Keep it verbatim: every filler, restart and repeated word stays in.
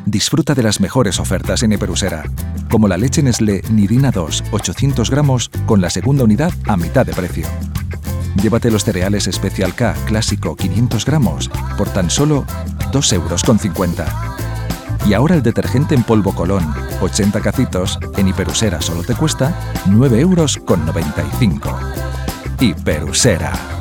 Disfruta de las mejores ofertas en Hiperusera, como la leche Nestlé Nirina dos, ochocientos gramos, con la segunda unidad a mitad de precio. Llévate los cereales Special K Clásico quinientos gramos por tan solo dos euros con cincuenta. Y ahora el detergente en polvo Colón, ochenta cacitos, en Hiperusera solo te cuesta nueve euros con noventa y cinco. Hiperusera.